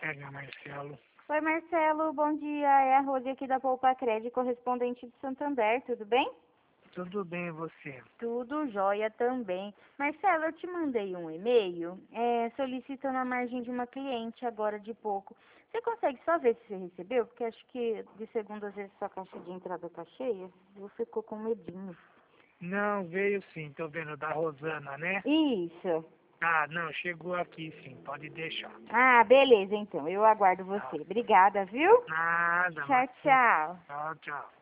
pega, Marcelo. Oi, Marcelo, bom dia. É a Rose aqui da Poupa Crédito, correspondente de Santander, tudo bem? Tudo bem, e você? Tudo jóia também. Marcelo, eu te mandei um e-mail solicitando a margem de uma cliente agora de pouco. Você consegue só ver se você recebeu? Porque acho que de segunda às vezes sua caixa de entrada tá cheia. Eu ficou com medinho. Não, veio sim, tô vendo, da Rosana, né? Isso. Ah, não, chegou aqui sim, pode deixar. Ah, beleza, então. Eu aguardo Tá. você. Obrigada, viu? Nada, Tchau, Marcelo. tchau. Tchau, tchau.